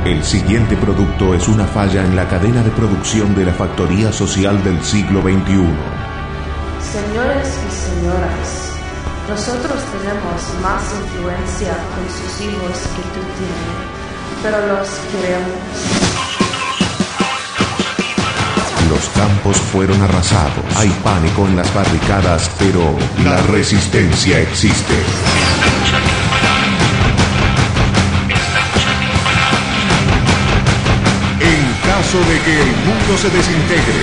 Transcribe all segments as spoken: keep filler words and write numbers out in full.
El siguiente producto es una falla en la cadena de producción de la factoría social del siglo veintiuno. Señores y señoras, nosotros tenemos más influencia con sus hijos que tú tienes, pero los queremos. Los campos fueron arrasados. Hay pánico en las barricadas, pero la resistencia existe. En caso de que el mundo se desintegre,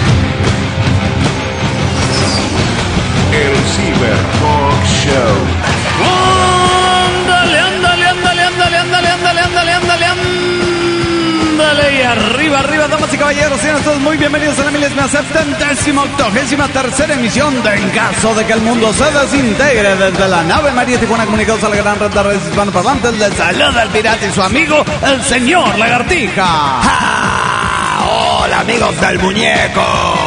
el Cyber Talk Show. Ándale, ándale, ándale, ándale, ándale, ándale, ándale, ándale, ándale. Y arriba, arriba, damas y caballeros, sean todos muy bienvenidos a la milésima septentésima octogésima tercera emisión de En Caso de que el Mundo se Desintegre, desde la nave María Tijuana, comunicados a la gran red de redes hispanoparlantes. Les saluda el pirata y su amigo, el señor Lagartija. ¡Ah! ¡Hola, amigos del muñeco!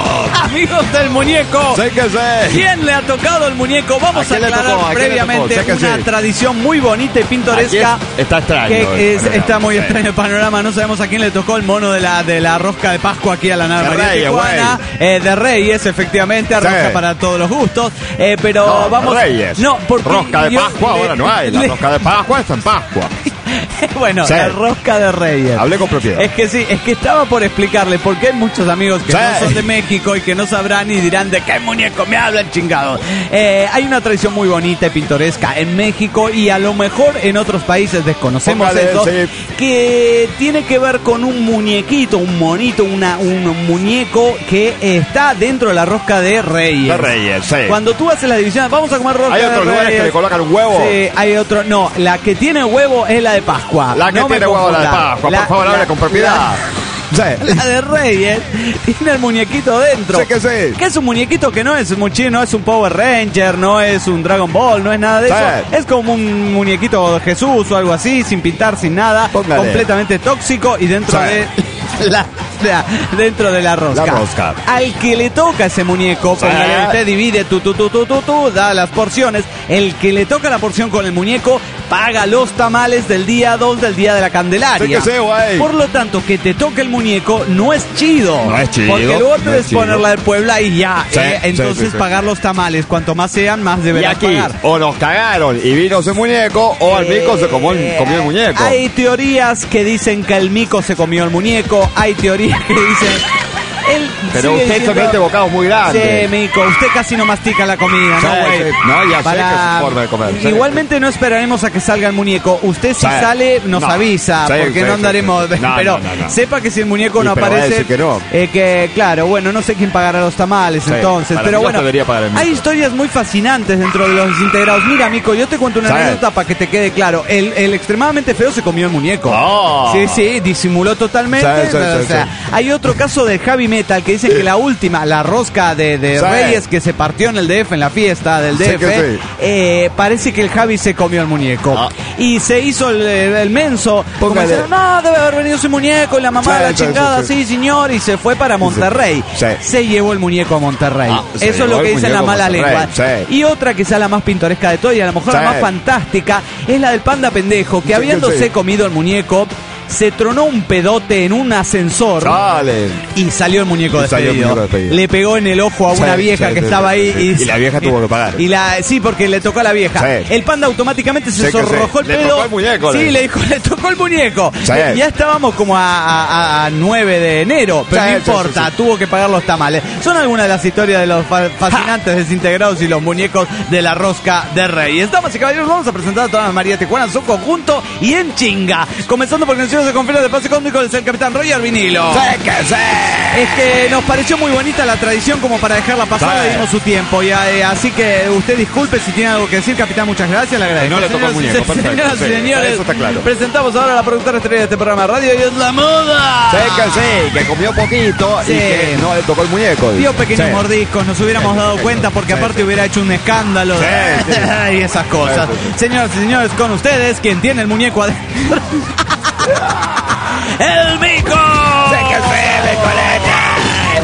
Amigos del muñeco, sé que sé. ¿Quién le ha tocado el muñeco? Vamos a, a aclarar previamente una sí. tradición muy bonita y pintoresca. Está extraño. Que es, está muy sí. extraño el panorama. No sabemos a quién le tocó el mono de la de la rosca de Pascua aquí a la nave de María Reyes, Tijuana. Eh, de Reyes, efectivamente, rosca sí. para todos los gustos. Eh, pero no, vamos. Reyes. No, porque rosca de yo, Pascua le, ahora no hay. La le, rosca de Pascua está en Pascua. Bueno, sí. la rosca de Reyes. Hablé con propiedad. Es que sí, es que estaba por explicarle, porque hay muchos amigos que sí. no son de México y que no sabrán y dirán de qué muñeco me hablan, chingados. Eh, hay una tradición muy bonita y pintoresca en México y a lo mejor en otros países desconocemos Póngale, eso, sí. que tiene que ver con un muñequito, un monito, una, un muñeco que está dentro de la rosca de Reyes. De Reyes, sí. Cuando tú haces la división, vamos a comer rosca de Reyes. Hay otros lugares que le colocan un huevo. Sí, hay otro, no, la que tiene huevo es la de Pascua. La que no tiene huevo la de Pascua, la, por favor, hable con propiedad. La, sí. la de Reyes tiene el muñequito dentro. Sí que sí. Que es un muñequito que no es muchín, no es un Power Ranger, no es un Dragon Ball, no es nada de sí. eso. Es como un muñequito de Jesús o algo así, sin pintar, sin nada, Póngale. completamente tóxico y dentro sí. de la, la dentro de la rosca. La rosca. Al que le toca ese muñeco, sí. póngale, usted divide tu tu tu tu tu tu, da las porciones. El que le toca la porción con el muñeco paga los tamales del día dos del día de la Candelaria. Sí que sé, güey. Por lo tanto, que te toque el muñeco no es chido. No es chido. Porque luego te no debes poner la de Puebla y ya. Sí, eh, entonces sí, sí, sí. pagar los tamales. Cuanto más sean, más deberás y aquí, pagar. O nos cagaron y vino ese muñeco, o el mico se comió el, comió el muñeco. Hay teorías que dicen que el mico se comió el muñeco. Hay teorías que dicen... Él pero usted diciendo, se mete bocados muy grandes. Sí, mico, usted casi no mastica la comida, sí, ¿no, güey? Sí. No, ya Para... sé que es su forma de comer. Igualmente no esperaremos a que salga el muñeco. Usted si sí. sale nos no. avisa, sí, porque sí, no andaremos... Sí, sí. No, pero no, no, no. sepa que si el muñeco no aparece... Que, no. Eh, que claro, bueno, no sé quién pagará los tamales sí, entonces. Pero bueno, hay historias muy fascinantes dentro de los desintegrados. Mira, mico, yo te cuento una anécdota para que te quede claro. El, el extremadamente feo se comió el muñeco. Oh. Sí, sí, disimuló totalmente. Sí, sí, o sea, sí, sí. Hay otro caso de Heavy Metal que dice que la última, la rosca de, de sí. Reyes que se partió en el D F, en la fiesta del D F, sí sí. Eh, parece que el Javi se comió el muñeco. Ah. Y se hizo el, el menso. Como diciendo, no, debe haber venido ese muñeco y la mamá sí, de la chingada, sí, sí, sí, señor, y se fue para Monterrey. Sí. Se llevó el muñeco a Monterrey. Ah, Eso es lo que dice la mala lengua. Sí. Y otra que sea la más pintoresca de todas y a lo mejor sí. la más fantástica es la del panda pendejo, que sí, habiéndose sí. comido el muñeco, se tronó un pedote en un ascensor. Sale. Y salió el muñeco despedido. Le pegó en el ojo a una sí, vieja sí, que sí, estaba sí, ahí. Sí. Y, y la vieja tuvo que pagar. Y la, sí, porque le tocó a la vieja. Sí. El panda automáticamente se sí, sonrojó el le pedo. Le tocó el muñeco. Sí, le, le dijo, le tocó el muñeco. Sí. Ya estábamos como a, a, a nueve de enero, pero sí, no importa, sí, sí. tuvo que pagar los tamales. Son algunas de las historias de los fascinantes ja. desintegrados y los muñecos de la rosca de Reyes. Damas y caballeros, vamos a presentar a toda la María Tijuana en su conjunto y en chinga. Comenzando por canciones de confianza de pase cósmico del capitán Roger Vinilo. Sí, que sí. Es que nos pareció muy bonita la tradición como para dejarla pasar, le dimos su tiempo. Y, eh, así que usted disculpe si tiene algo que decir, capitán, muchas gracias, le agradezco. No le tocó el muñeco, perfecto. Señoras y sí, señores, eso está claro. Presentamos ahora a la productora estrella de este programa de radio y es la moda. Sí, que sí, que comió poquito sí. y que no le tocó el muñeco. Dio pequeños sí. mordiscos, nos hubiéramos sí, dado sí, cuenta porque sí, aparte sí. hubiera hecho un escándalo sí, sí. y esas cosas. Sí, sí. Señoras y señores, con ustedes, quien tiene el muñeco adentro. ¡El mico! ¡Sí que sí, micoleta!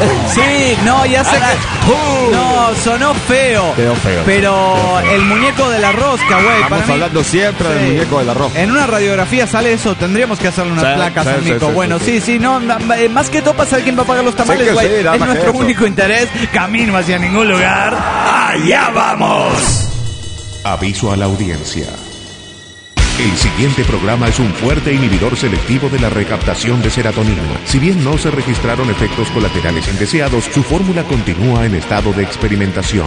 Sí, no, ya sé que... No, sonó feo. Quedó feo. Pero Quedó feo. el muñeco de la rosca, güey. Estamos mí, hablando siempre sí. del muñeco de la rosca. En una radiografía sale eso, tendríamos que hacerle unas sí, placas sí, al Mico. Sí, sí, bueno, sí, sí, sí, no, más que todo para saber quién va a pagar los tamales, güey. Sí, sí, es nuestro único interés. Camino hacia ningún lugar. ¡Allá vamos! Aviso a la audiencia. El siguiente programa es un fuerte inhibidor selectivo de la recaptación de serotonina. Si bien no se registraron efectos colaterales indeseados, su fórmula continúa en estado de experimentación.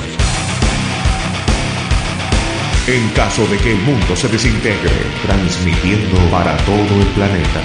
En caso de que el mundo se desintegre, transmitiendo para todo el planeta.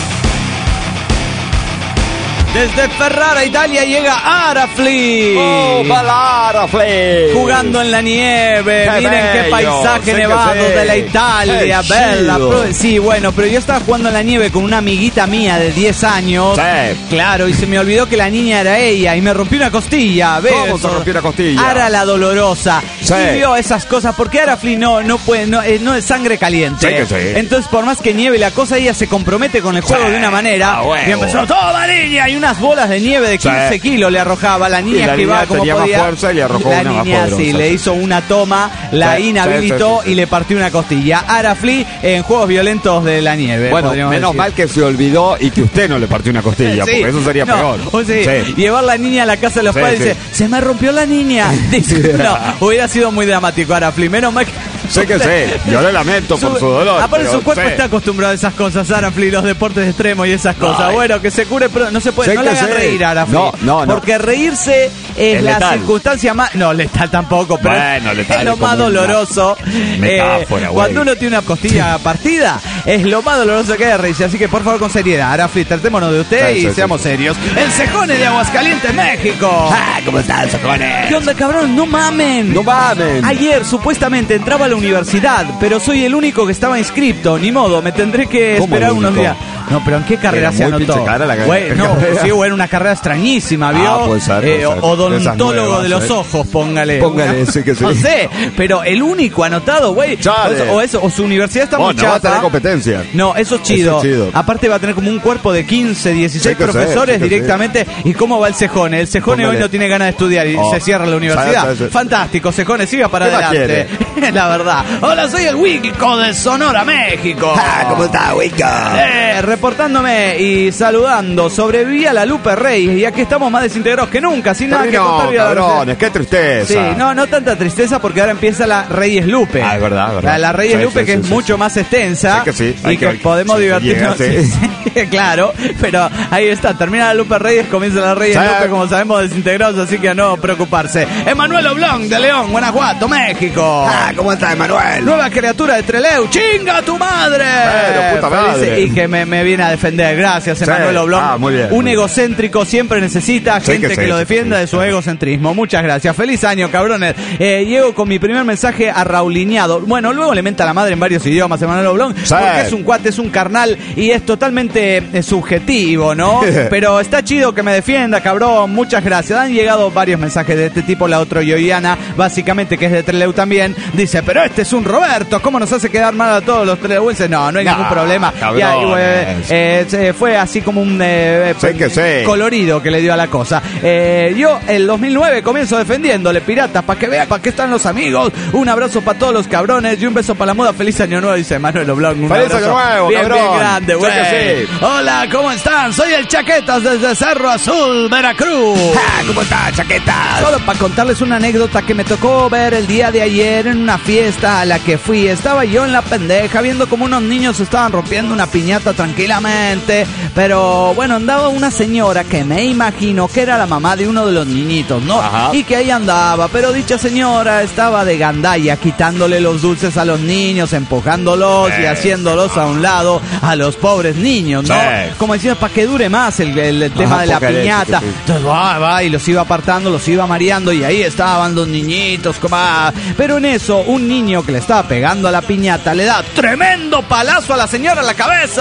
Desde Ferrara, Italia, llega Arafli. ¡Oh, para Arafli! Jugando en la nieve. Qué Miren bello. qué paisaje Sí nevado sí. de la Italia. Qué Bella. chido. Sí, bueno, pero yo estaba jugando en la nieve con una amiguita mía de diez años. Sí. Claro, y se me olvidó que la niña era ella y me rompió una costilla. ¿Ves? ¿Cómo se rompió una costilla? Ara la dolorosa. Sí. Y vio esas cosas, porque Arafli no, no puede, no, eh, no es sangre caliente. Sí que sí. Entonces, por más que nieve la cosa, ella se compromete con el juego Sí. de una manera. Ah, huevo. Y empezó, toma niña, y unas bolas de nieve de quince Sí. kilos le arrojaba. La niña Y la esquivaba niña como tenía más podía. fuerza y le arrojó la una más niña poderosa. sí, le hizo una toma, la Sí, inhabilitó sí, sí, sí. y le partió una costilla. Arafli en juegos violentos de la nieve. Bueno, podríamos menos decir. mal que se olvidó y que usted no le partió una costilla, Sí. porque eso sería No, peor. o sea, Sí. llevar la niña a la casa de los Sí, padres y sí. dice, se me rompió la niña. Dice, no, hubiera sido muy dramático, Arafli. Menos mal que... Sé que sí, yo le lamento por su dolor. Aparte pero su cuerpo sí. está acostumbrado a esas cosas, Arafli, los deportes extremos y esas cosas. Ay. Bueno, que se cure, pero no se puede, Sé no le que hagan sí. reír, Arafli. No, no, no. Porque reírse es, Es la letal. circunstancia más... No, letal tampoco, pero Bueno, letal es lo es más como una doloroso. metáfora, güey. Cuando uno tiene una costilla partida, es lo más doloroso que hay de reírse. Así que por favor, con seriedad, Arafli, tratémonos de usted Sí, y sí, seamos sí, sí. serios. El Cejone de Aguascalientes, México. Ah, ¿cómo estás, Socones? ¿Qué onda, cabrón? No mamen. No mamen. Ayer supuestamente entraba a la universidad, pero soy el único que estaba inscripto. Ni modo, me tendré que ¿Cómo esperar el unos único? días. No, pero ¿en qué carrera Era se muy anotó? pinche cara la ca- Güey, no, carrera. sí, güey, una carrera extrañísima, ¿vio? Ah, puede ser, puede Eh, ser. Esas odontólogo nuevas, de los ¿eh? ojos, póngale. Póngale, Una- sí que sí. No sé, pero el único anotado, güey. Chale. O, eso, o su universidad está muy Bueno, no va a chata. tener competencia. No, eso es chido. Eso es chido. Aparte va a tener como un cuerpo de quince, dieciséis Sí que sí, profesores sí que sí. directamente. ¿Y cómo va el Cejone? El Cejone Póngale. hoy no tiene ganas de estudiar y Oh. se cierra la universidad. Sí, sí, sí. Fantástico, Cejone, siga para ¿Qué más adelante. La verdad. Hola, soy el Wikico de Sonora, México. Ah, ¿cómo está, Wicca? Eh, reportándome y saludando, sobreviví a la Lupe Reyes y aquí estamos más desintegrados que nunca, sin nada que No, contar. y a- cabrones, qué tristeza. Sí, no, no tanta tristeza porque ahora empieza la Reyes Lupe. Ah, es verdad, es verdad. La, la Reyes Sí, Lupe sí, que sí, es sí, mucho sí. más extensa Sí que sí, y hay que, que- podemos sí, divertirnos. llega, sí. Sí, claro, pero ahí está, termina la Lupe Reyes, comienza la Reyes Sí. Lupe, como sabemos, desintegrados, así que a no preocuparse. Emanuel Oblong de León, Guanajuato, México. Ah, ¿cómo está, Emanuel? Nueva criatura de Treleu, ¡chinga tu madre! Pero, puta Feliz- madre. Y que me, me viene a defender, gracias Sí. Emanuel Oblong. Ah, muy bien, Un muy bien. egocéntrico siempre necesita Sí, gente que que, sí, lo sí, defienda sí, de su sí. egocentrismo. Muchas gracias, feliz año, cabrones. Eh, llego con mi primer mensaje a Raulineado. Bueno, luego le menta la madre en varios idiomas, Emanuel Oblong, Sí. porque es un cuate, es un carnal y es totalmente eh, subjetivo, ¿no? Pero está chido que me defienda, cabrón. Muchas gracias. Han llegado varios mensajes de este tipo. La otra Yoyana, básicamente, que es de Trelew también, dice, pero este es un Roberto, ¿cómo nos hace quedar mal a todos los treleuenses? No, no hay No, ningún problema. cabrones. Y, ahí, eh, eh, se- fue así como un eh, Sí que sí. colorido que le dio a la cosa. Eh, yo, el dos mil nueve, comienzo defendiéndole, piratas, para que vean para qué están los amigos. Un abrazo para todos los cabrones y un beso para la moda. Feliz año nuevo, dice Manuel Oblong. Un Feliz abrazo año nuevo, bien, cabrón. bien grande, Sí güey. que sí. Hola, ¿cómo están? Soy el Chaquetas desde Cerro Azul, Veracruz. Ah, ¿cómo está, chaquetas? Solo para contarles una anécdota que me tocó ver el día de ayer en una fiesta a la que fui. Estaba yo en la pendeja viendo como unos niños estaban rompiendo una piñata tranquilamente. Pero bueno, andaba una señora que me imagino que era la mamá de uno de los niñitos, ¿no? Ajá. Y que ahí andaba. Pero dicha señora estaba de gandalla quitándole los dulces a los niños, empujándolos y Eh. haciéndolos a un lado a los pobres niños, ¿no? Sí. Como decía, para que dure más el, el tema Ajá, de la porque le- piñata. sí, sí. Entonces va, va, y los iba apartando, los iba mareando, y ahí estaban los niñitos, como, ah. Pero en eso, un niño que le estaba pegando a la piñata le da tremendo palazo a la señora en la cabeza.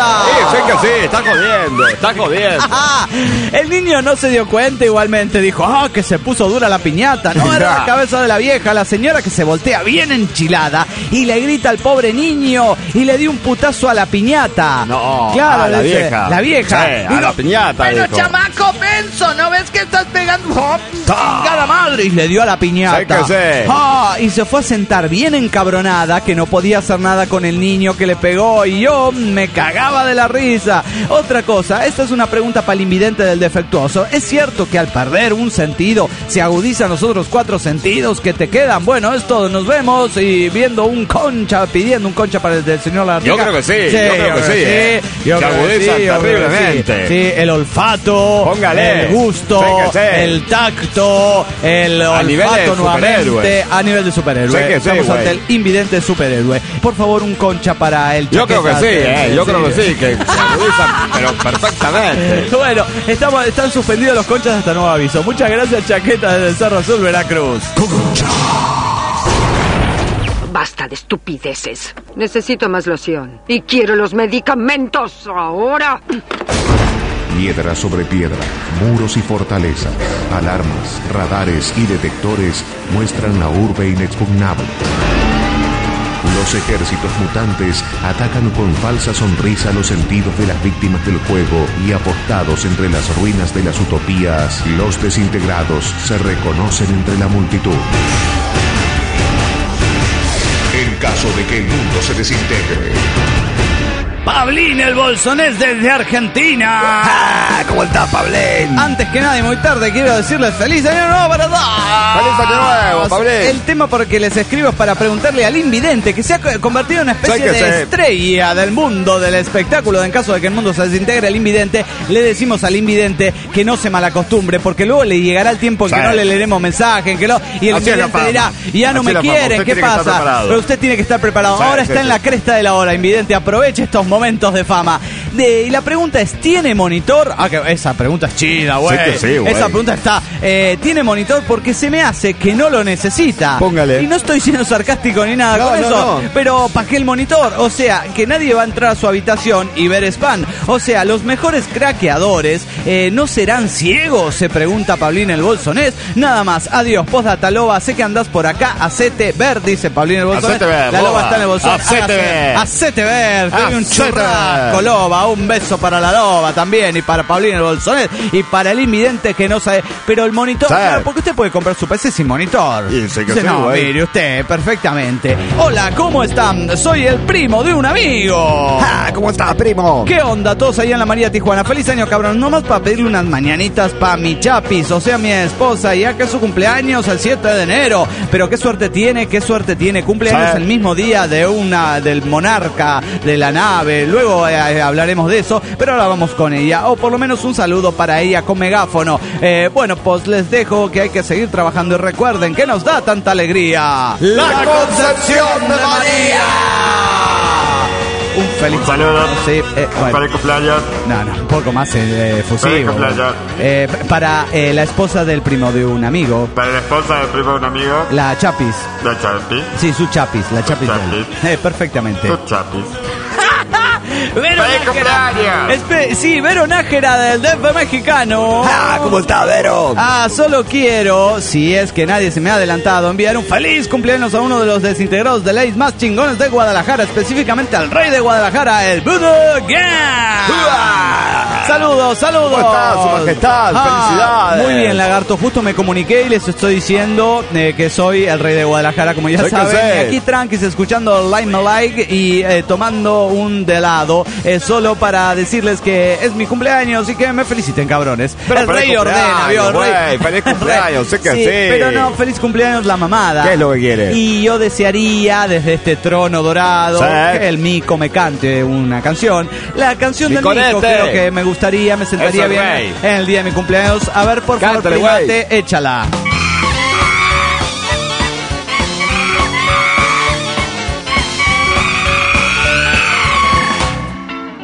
sé que sí, está jodiendo, está jodiendo. El niño no se dio cuenta, igualmente dijo, ah, que se puso dura la piñata. No, era la cabeza de la vieja, la señora que se voltea bien enchilada y le grita al pobre niño y le dio un putazo a la piñata. No, claro, a la dice, vieja. La vieja. Sí, a la piñata. Pero dijo. chamaco, penso, ¿no ves que estás pegando? ¡Oh, chingada madre! Y le dio a la piñata. Sé que sé. Ah, y se fue a sentar bien encabronada, que no podía hacer nada con el niño que le pegó, y yo me cagaba de la risa. Otra cosa, esta es una pregunta para el invidente del defectuoso. ¿Es cierto que al perder un sentido se agudizan los otros cuatro sentidos que te quedan? Bueno, es todo. Nos vemos y viendo un concha, pidiendo un concha para el del señor Lartica. Yo creo que sí, sí yo creo que sí. ¿eh? Yo se creo agudizan que sí, yo creo que terriblemente. sí. Sí, el olfato, Póngale. el gusto, Sí que sí. el tacto, el A nivel olfato de nuevamente, superhéroe. a nivel de superhéroe. Sí que sí, Estamos güey. ante el invidente superhéroe. Por favor, un concha para el Yo creo que chaqueta. sí, eh, yo Sí. creo que sí, que se agudizan, pero perfectamente. Bueno, estamos, están suspendidos los conchas hasta nuevo aviso. Muchas gracias, Chaqueta, desde el Cerro Azul, Veracruz. Basta de estupideces. Necesito más loción. Y quiero los medicamentos ahora. Piedra sobre piedra, muros y fortalezas, alarmas, radares y detectores muestran la urbe inexpugnable. Los ejércitos mutantes atacan con falsa sonrisa los sentidos de las víctimas del juego y apostados entre las ruinas de las utopías, los desintegrados se reconocen entre la multitud. En caso de que el mundo se desintegre, Pablín el Bolsonés desde Argentina. Ah, ¿cómo está, Pablín? Antes que nada y muy tarde quiero decirles feliz año nuevo para todos. ¡Feliz año nuevo, Pablín! El tema por el que les escribo es para preguntarle al invidente, que se ha convertido en una especie Sé que de sé. estrella del mundo del espectáculo. En caso de que el mundo se desintegre, el invidente, le decimos al invidente que no se malacostumbre, porque luego le llegará el tiempo en que Sí. no le leeremos mensaje, en que no, y el Así es la invidente fama. dirá, ya no Así me es la fama. quieren, Usted ¿qué tiene que estar pasa? preparado. Pero usted tiene que estar preparado. Sí, Ahora sí, está en sí. la cresta de la hora, invidente, aproveche estos momentos de fama. De, y la pregunta es, ¿tiene monitor? Ah, que esa pregunta es chida, güey. Sí que sí, güey. Esa pregunta está, eh, ¿tiene monitor? Porque se me hace que no lo necesita. Póngale. Y no estoy siendo sarcástico ni nada No, con no, eso, no. pero ¿para qué el monitor? O sea, que nadie va a entrar a su habitación y ver spam. O sea, los mejores craqueadores eh, ¿no serán ciegos? Se pregunta Pablín el Bolsonés. Nada más, adiós, postdata loba, sé que andás por acá, hacete ver, dice Pablín el Bolsonés. Hacete ver, la loba loba. está en el bolsón. Hacete Hágase- ver. Hacete ver, te doy un Hacete churrasco, ver. loba, un beso para la loba también, y para Pablín el Bolsonés, y para el invidente que no sabe, pero el monitor, Sí. claro, porque usted puede comprar su P C sin monitor. Y sí que Dice, sí, no, güey. mire usted, perfectamente. Hola, ¿cómo están? Soy el primo de un amigo. Ah, ¿cómo está, primo? ¿Qué onda? Todos ahí en la María Tijuana. Feliz año, cabrón. Nomás para pedirle unas mañanitas para mi chapis, o sea, mi esposa, ya que es su cumpleaños el siete de enero. Pero qué suerte tiene, qué suerte tiene. Cumpleaños Sí. el mismo día de una, del monarca, de la nave. Luego eh, hablaremos de eso, pero ahora vamos con ella. O por lo menos un saludo para ella con megáfono. Eh, bueno, pues les dejo que hay que seguir trabajando y recuerden que nos da tanta alegría. ¡La Concepción de María! Un feliz Saludos. Sí, eh, bueno. Feliz cumpleaños. No, no, un poco más eh, fusivo. Feliz cumpleaños. Eh, para eh, la esposa del primo de un amigo, Para la esposa del primo de un amigo. la Chapis. La Chapi. Sí, su Chapis, la Chapis. de él. Chapis. Eh, perfectamente. Tu Chapis. Vero ¡Feliz Nájera. cumpleaños! Espe- sí, Vero Nájera del D F mexicano. Ah, ¿cómo está, Vero? Ah, solo quiero, si es que nadie se me ha adelantado, enviar un feliz cumpleaños a uno de los desintegrados de leyes más chingones de Guadalajara, específicamente al rey de Guadalajara, el Budo Gang. Saludos, saludos. ¿Cómo está, su majestad? Felicidades. Muy bien, lagarto. Justo me comuniqué y les estoy diciendo eh, que soy el rey de Guadalajara, como ya Sé que saben. sé. Y aquí tranquis, escuchando Like Me Like y eh, tomando un de helado, eh, solo para decirles que es mi cumpleaños y que me feliciten, cabrones. Pero el feliz rey ordena, cumpleaños, ¿vio? El rey- güey, feliz cumpleaños, sé que sí. Pero no, feliz cumpleaños la mamada. ¿Qué es lo que quiere? Y yo desearía desde este trono dorado Sí. que el Mico me cante una canción. La canción del Miconete. Mico creo que me gustaría, me sentaría Es el bien rey. en el día de mi cumpleaños. A ver, por favor, Cántale, primate, échala.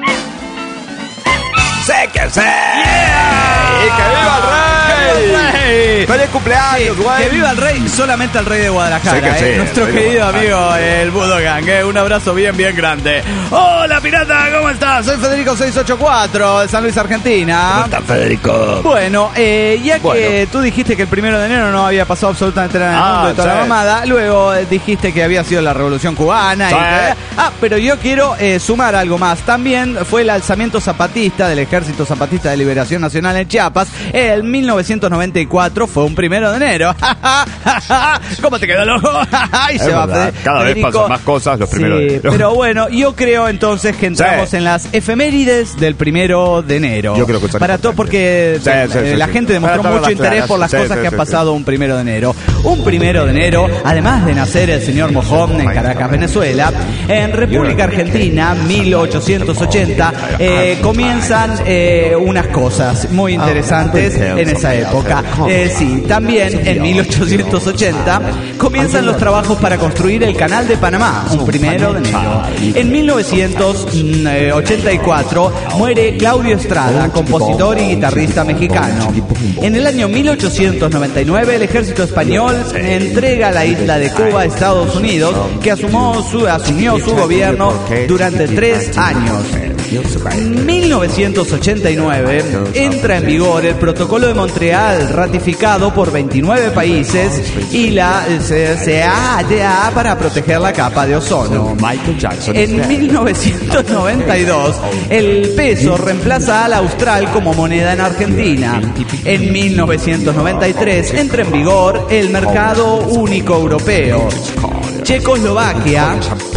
¡Sé que sé! ¡Y que viva el rey! Rey! ¡Feliz cumpleaños, güey! Sí, que viva el rey, solamente el rey de Guadalajara, sí que sí, eh. Nuestro querido amigo, el Budogang, eh. Un abrazo bien, bien grande. Hola, pirata, ¿cómo estás? Soy Federico seiscientos ochenta y cuatro de San Luis, Argentina. ¿Cómo estás, Federico? Bueno, eh, ya bueno. que tú dijiste que el primero de enero no había pasado absolutamente nada en el Ah, mundo y toda sí. la mamada, luego eh, dijiste que había sido la Revolución Cubana. Sí. Y que- ah, pero yo quiero eh, sumar algo más. También fue el alzamiento zapatista del Ejército Zapatista de Liberación Nacional en Chiapas en mil novecientos noventa y cuatro, fue un primero de enero. ¿Cómo te quedó, loco? Ahí Es se va, verdad, Fede- cada vez Federico. pasan más cosas los primeros Sí, de enero. pero bueno, yo creo entonces que entramos Sí. en las efemérides del primero de enero. Yo creo que son para todo, importantes. porque Sí, eh, sí, sí, la sí. gente demostró Para mucho todas las interés claras. por las Sí, cosas sí, que han sí, pasado un primero de enero. Un primero de enero, además de nacer el señor Mojón en Caracas, Venezuela, en República Argentina, mil ochocientos ochenta, eh, comienzan eh, unas cosas muy interesantes en esa época. Eh, sí, también en mil ochocientos ochenta comienzan los trabajos para construir el Canal de Panamá, un primero de enero. En mil novecientos ochenta y cuatro muere Claudio Estrada, compositor y guitarrista mexicano. En el año mil ochocientos noventa y nueve, el ejército español entrega la isla de Cuba a Estados Unidos, que asumió su, asumió su gobierno durante tres años. En mil novecientos ochenta y nueve entra en vigor el Protocolo de Montreal, ratificado por veintinueve países, y la C C A para proteger la capa de ozono. Michael Jackson. En mil novecientos noventa y dos, el peso reemplaza al austral como moneda en Argentina. En mil novecientos noventa y tres entra en vigor el mercado único europeo. Checoslovaquia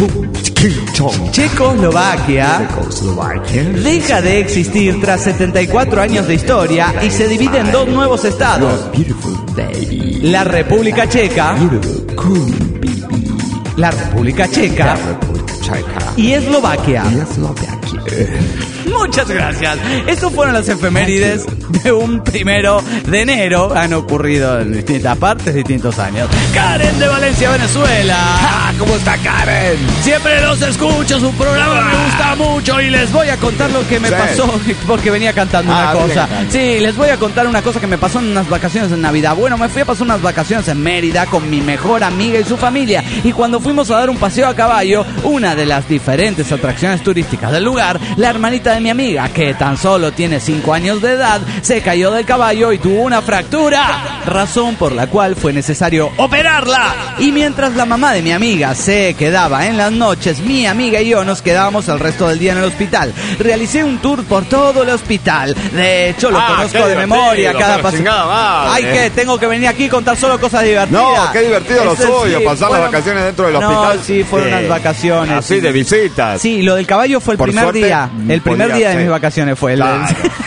Checoslovaquia deja de existir tras setenta y cuatro años de historia y se divide en dos nuevos estados: la República Checa, la República Checa y Eslovaquia. Muchas gracias. Estas fueron las efemérides de un primero de enero. Han ocurrido en distintas partes, distintos años. Karen de Valencia, Venezuela. ¿Cómo está Karen? Siempre los escucho, su programa me gusta mucho y les voy a contar lo que me Sí. pasó porque venía cantando Ah, una venía cosa. cantando. Sí, les voy a contar una cosa que me pasó en unas vacaciones en Navidad. Bueno, me fui a pasar unas vacaciones en Mérida con mi mejor amiga y su familia. Y cuando fuimos a dar un paseo a caballo, una de las diferentes atracciones turísticas del lugar, la hermanita de mi amiga, que tan solo tiene cinco años de edad, se cayó del caballo y tuvo una fractura, razón por la cual fue necesario operarla. Y mientras la mamá de mi amiga se quedaba en las noches, mi amiga y yo nos quedábamos el resto del día en el hospital. Realicé un tour por todo el hospital. De hecho, lo Ah, conozco qué de divertido, memoria cada pero paseo. chingada madre. Ay, que tengo que venir aquí y contar solo cosas divertidas. No, qué divertido lo Eso suyo, sí, pasar fueron- las vacaciones dentro del No, hospital. sí, fueron unas vacaciones. Así de visitas. Sí, lo del caballo fue el Por primer suerte, día. El primer podía día de ser. mis vacaciones fue el. Claro.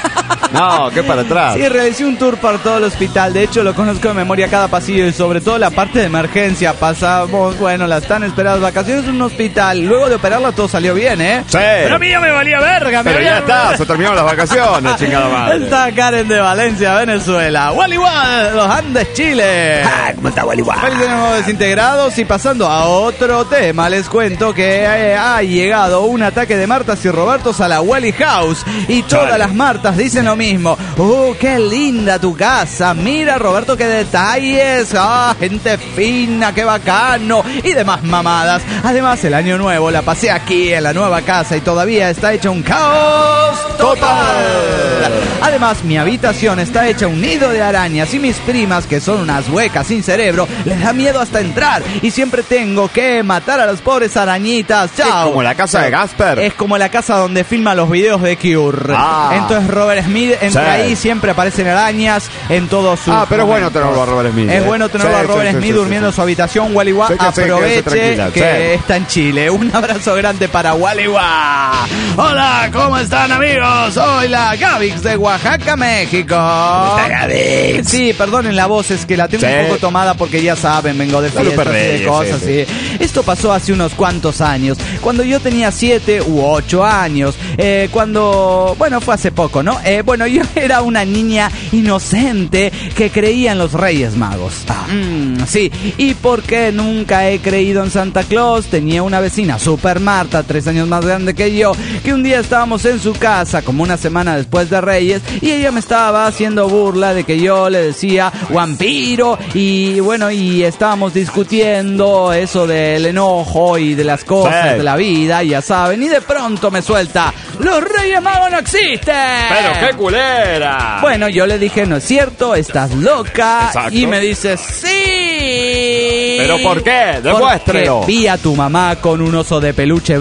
No, qué para atrás. Sí, realicé un tour por todo el hospital. De hecho, lo conozco de memoria cada pasillo y sobre todo la parte de emergencia. Pasamos, bueno, las tan esperadas vacaciones en un hospital. Luego de operarla todo salió bien, ¿eh? Sí. Pero a mí ya me valía verga. me Pero valía ya está, verga. se terminaron las vacaciones, chingada madre. Está Karen de Valencia, Venezuela. Wally Wall, Los Andes, Chile. ¿Cómo está Wally Feliz de nuevo desintegrados y pasando a otro tema, les cuento que eh, ha llegado un ataque de Martas y Robertos a la Wally House y todas Chale. las Martas dicen lo mismo. ¡Oh, qué linda tu casa! Mira, Roberto, qué detalles. ¡Ah, gente fina, qué bacano! Y demás mamadas. Además, el año nuevo la pasé aquí en la nueva casa y todavía está hecho un caos total. Además, mi habitación está hecha un nido de arañas y mis primas, que son unas huecas sin cerebro, les da miedo hasta entrar y siempre tengo que matar a las pobres arañitas. ¡Chao! Es como la casa de Gasper. Es como la casa donde filma los videos de Cure. Ah. Entonces Robert Smith, entre Sí. ahí siempre aparecen arañas en todos sus Ah, pero es bueno momentos. tenerlo a Robert Smith. Es eh. bueno tenerlo Sí, a Robert sí, sí, Smith sí, durmiendo sí. en su habitación. Wally Wah, Sí, que sí, quédese aproveche tranquila, que sí. está en Chile. Un abrazo grande para Wally Wah. Hola, ¿cómo están, amigos? Soy la Gavix de Oaxaca, México. Sí, perdonen la voz, es que la tengo Sí. un poco tomada porque ya saben, vengo de Ya lo fiestas y de perdí, cosas sí, así. Esto pasó hace unos cuantos años, cuando yo tenía siete u ocho años, eh, cuando, bueno, fue hace poco, ¿no? Eh, bueno, yo era una niña inocente que creía en los Reyes Magos. Ah, mm, sí, y porque nunca he creído en Santa Claus, tenía una vecina, Super Marta, tres años más grande que yo, que un día estábamos en su casa, como una semana después de Reyes, y ella me estaba haciendo burla de que yo le decía vampiro, y bueno, y estábamos discutiendo eso del enojo y de las cosas sí. de la vida, ya saben, y de pronto me suelta: ¡los Reyes Magos no existen! ¡Pero qué culera! Bueno, yo le dije: no es cierto, estás loca. Exacto. Y me dice: ¡sí! ¿Pero por qué? Demuéstrelo. Porque vi a tu mamá con un oso de peluche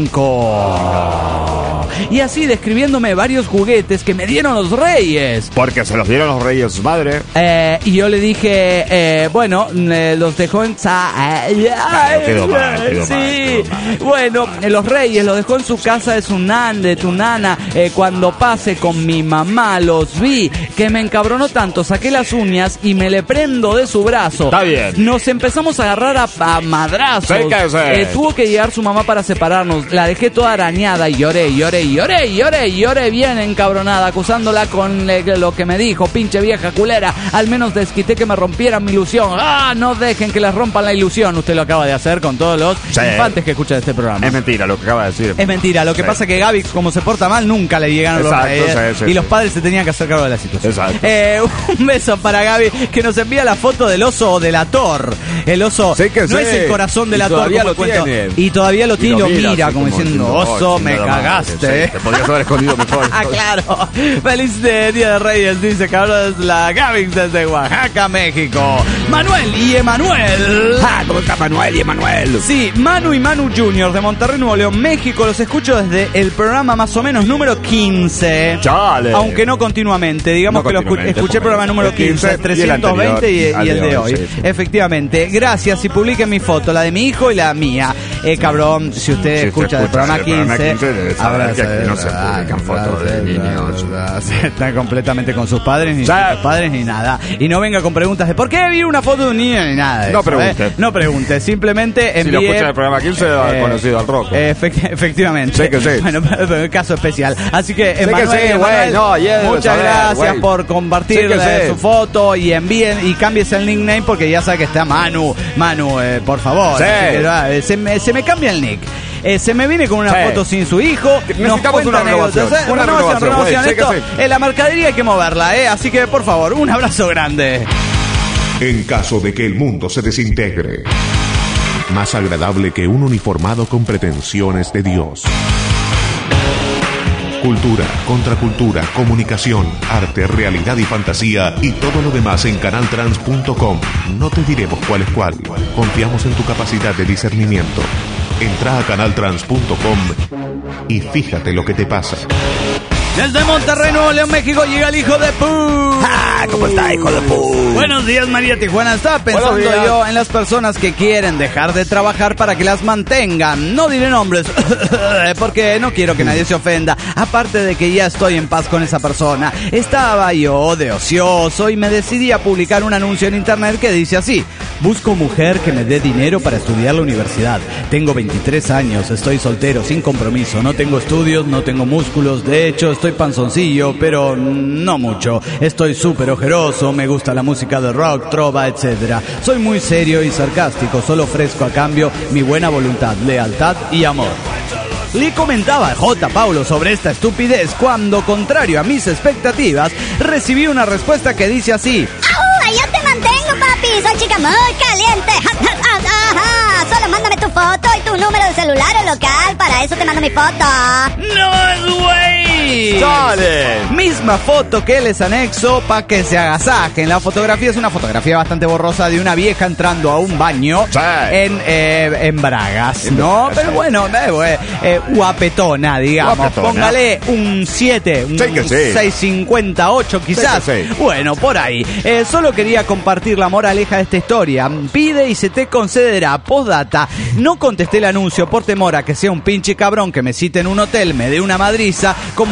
blanco. Y así describiéndome varios juguetes que me dieron los reyes. Porque se los dieron los reyes, madre. Eh, y yo le dije, eh, bueno, eh, los dejó en... Claro, quedó mal, quedó sí. mal, quedó mal. Bueno, eh, los reyes los dejó en su casa de su nan, de tu nana. Eh, cuando pasé con mi mamá, los vi, que me encabronó tanto, saqué las uñas y me le prendo de su brazo. Está bien. Nos empezamos a agarrar a, a madrazos. Eh, tuvo que llegar su mamá para separarnos. La dejé toda arañada y lloré, lloré, lloré, lloré, lloré bien encabronada, acusándola con le, lo que me dijo, pinche vieja culera. Al menos desquité que me rompieran mi ilusión. ¡Ah! No dejen que les rompan la ilusión. Usted lo acaba de hacer con todos los sí. infantes que escuchan este programa. Es mentira lo que acaba de decir. Es mentira. Lo que sí. pasa es que Gaby, como se porta mal, nunca le llegaron los reyes. Sí, sí, y sí. los padres se tenían que hacer cargo de la situación. Exacto. Eh, un beso para Gaby, que nos envía la foto del oso de la Thor. El oso sí que no sí. es el corazón de la Thor. Todavía lo tiene. Y todavía lo tiene y lo mira, mira como, como diciendo, oso, oh, me cagaste. Sí, te podrías haber escondido mejor. Ah, claro. Feliz de Día de Reyes, dice cabrón, es la Gaby desde Oaxaca, México. Manuel y Emanuel. Ah, ¿cómo está Manuel y Emanuel? Sí, Manu y Manu junior de Monterrey, Nuevo León, México. Los escucho desde el programa más o menos número quince. Chale. Aunque no continuamente. Digamos no que continuamente, lo escuché el programa número quince, trescientos veinte y el, y, y el de hoy. Sí, sí. Efectivamente. Gracias. Y publiquen mi foto, la de mi hijo y la mía. Eh, cabrón, si usted si escucha del programa quince, ahora que aquí no se publican fotos de niños. Están completamente con sus padres, ni sus padres, ni nada. Y no venga con preguntas de ¿por qué vi una foto de un niño? Ni nada. No eso, pregunte. ¿eh? No pregunte. Simplemente envíe... Si lo escucha el programa quince, eh, conocido al rock. Efect- efectivamente. Sí que sí. Bueno, pero el caso especial. Así que, sí Emanuel, que sí, Emanuel, no, yeah, muchas saber, gracias wey. por compartir sí sí. su foto y envíen y cambies el nickname porque ya sabe que está Manu. Manu, eh, por favor. Sí. Que, eh, se, me, se me cambia el nick. Eh, se me viene con una sí. foto sin su hijo. Necesitamos una renovación. Una, una renovación, renovación. Sí, Esto, sí. En la mercadería hay que moverla, ¿eh? Así que, por favor, un abrazo grande. En caso de que el mundo se desintegre, más agradable que un uniformado con pretensiones de Dios. Cultura, contracultura, comunicación, arte, realidad y fantasía y todo lo demás en canal trans punto com. No te diremos cuál es cuál. Confiamos en tu capacidad de discernimiento. Entra a canal trans punto com y fíjate lo que te pasa. Desde Monterrey, Nuevo León, México, llega el hijo de Pooh. Ah, ¿cómo está, hijo de Pooh? Buenos días, María Tijuana. Estaba pensando yo en las personas que quieren dejar de trabajar para que las mantengan. No diré nombres, porque no quiero que nadie se ofenda. Aparte de que ya estoy en paz con esa persona. Estaba yo de ocioso y me decidí a publicar un anuncio en internet que dice así: busco mujer que me dé dinero para estudiar la universidad. Tengo veintitrés años, estoy soltero, sin compromiso. No tengo estudios, no tengo músculos. De hecho, estoy panzoncillo, pero no mucho. Estoy súper ojeroso, me gusta la música de rock, trova, etcétera. Soy muy serio y sarcástico, solo ofrezco a cambio mi buena voluntad, lealtad y amor. Le comentaba a J. Paulo sobre esta estupidez cuando, contrario a mis expectativas, recibí una respuesta que dice así: ¡Au! ¡Yo te mantengo, papi! Soy chica muy caliente. Ajá. Solo mándame tu foto y tu número de celular o local. Para eso te mando mi foto. ¡No es güey! ¡Dale! Misma foto que les anexo para que se agasajen. La fotografía es una fotografía bastante borrosa de una vieja entrando a un baño sí. en, eh, en Bragas, en ¿no? Bragas. Pero bueno, eh, eh, guapetona, digamos. Guapetona. Póngale un siete, un sí sí. seis cincuenta y ocho quizás. Sí sí. Bueno, por ahí. Eh, solo quería compartir la moraleja de esta historia. Pide y se te concederá. Postdata, no contesté el anuncio por temor a que sea un pinche cabrón que me cite en un hotel, me dé una madriza, como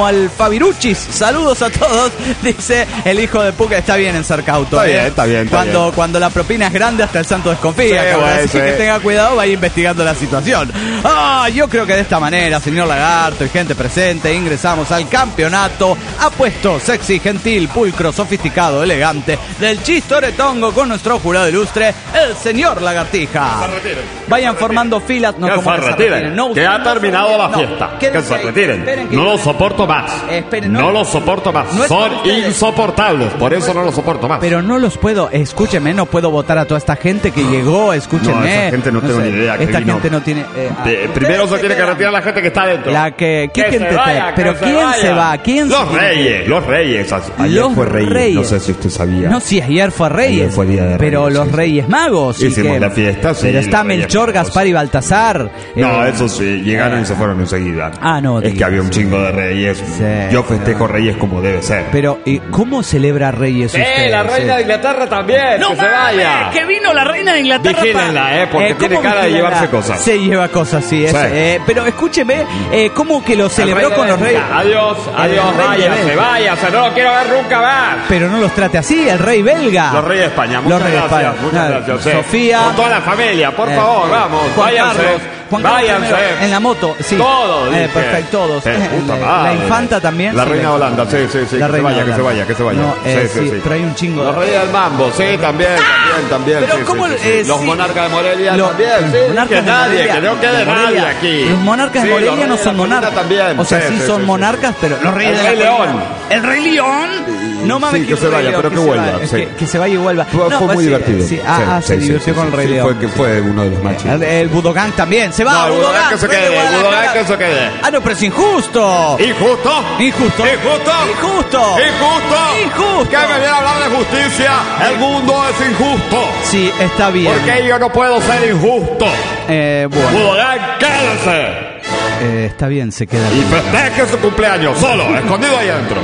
como al Fabiruchis. Saludos a todos, dice el hijo de Puca. Está bien en ser cauto. Está ¿eh? bien, está bien. Está cuando, bien. cuando la propina es grande, hasta el santo desconfía. Sí, cabrón, bueno, así sí. que tenga cuidado, vaya investigando la situación. Ah, yo creo que de esta manera, señor Lagarto y gente presente, ingresamos al campeonato apuesto, sexy, gentil, pulcro, sofisticado, elegante del Chistoretongo con nuestro jurado ilustre, el señor Lagartija. Vayan formando filas. No, que como se retiren, No, que ha no, terminado la no, fiesta. Que quédense se ahí, retiren. esperen que No yo- lo soporto más. Esperen, no, no- lo soporto más. no es Son por ustedes. insoportables. Por eso no lo soporto más. Pero no los puedo, escúcheme, no puedo votar a toda esta gente que llegó, escúcheme. No, esa gente no tengo sé, ni idea que Esta vino. gente no tiene... eh, ah, De- primero ustedes se tiene que quedan. retirar la gente que está adentro. La que... ¿Qué Que gente se vaya, está? que Pero se ¿quién vaya. se va? ¿Quién Los se tiene que- reyes, los reyes. Ayer Los fue Reyes, Reyes. no sé si usted sabía. No, sí, ayer fue Reyes. Ayer fue Día de Pero Reyes, los sí. Reyes Magos. y Hicimos que- la fiesta, sí, Pero está los Reyes Melchor, Magos. Gaspar y Baltasar. No, Eh, eso sí, llegaron y se fueron enseguida. Ah, no, Es digas. que había un chingo de Reyes. Sí. Yo festejo Reyes como debe ser. Pero, ¿y cómo celebra Reyes usted? Eh, la reina Sí. de Inglaterra también. ¡No que se mames! vaya. ¡Que vino la reina de Inglaterra! Vigílenla, pa- eh, porque tiene ¿cómo cara de vigílenla? llevarse cosas. Se lleva cosas, sí. es, Sí. eh, pero escúcheme, eh, ¿cómo que lo celebró El rey con de los reyes? Bélgica. Adiós, El adiós, rey de váyase, Bélgica. váyase. No lo quiero ver nunca más. Pero no los trate así, el rey belga. Los reyes de España, muchas Los reyes de gracias, España. muchas Claro. gracias. sí. Sofía. Con toda la familia, por Eh, favor, vamos, Juan váyanse. Carlos. Juan Carlos váyanse. primero, en la moto, sí. Todos, Eh, dije. perfecto, todos. Eh, Eh, puta la, madre. la infanta también. La sí, reina de Holanda, sí, sí, sí. La que se reina vaya, de que se Holanda. vaya, que se vaya. No, eh, sí, sí, sí, sí. pero hay un chingo de... Los reyes del mambo, sí, también, también, también. Pero sí, ¿cómo sí, el- sí. eh, Los sí. monarcas de Morelia Lo- también, los sí. monarcas que de nadie, Morelia. que no quede De nadie Morelia. aquí. Los monarcas Sí, de Morelia los no reyes son de la colina monarcas. también. O sea, sí, sí, sí, son sí. monarcas, pero los reyes El de la Rey colina- León. El Rey León. No mames, Sí, que se el Rey vaya, León, pero que se vuelva, vaya, sí. Que, que se vaya y vuelva. Fue, No, fue pues muy sí, divertido. Sí, ah, ah, se divirtió con el Rey sí, León. Fue, que fue uno de los más chidos. El, el Budogan también. Se va, No, el Budogan que se Rey de quede, el Budogan Guadalajara. que se quede. Ah, no, pero es injusto. ¿Injusto? Injusto. ¿Injusto? Injusto. ¿Injusto? Injusto. ¿Qué me viene a hablar de justicia? El mundo es injusto. Sí, está bien. Porque yo no puedo ser injusto. Eh, bueno, Budogan, quédese. eh, está bien, se queda. Y festeje su cumpleaños, solo, escondido ahí adentro.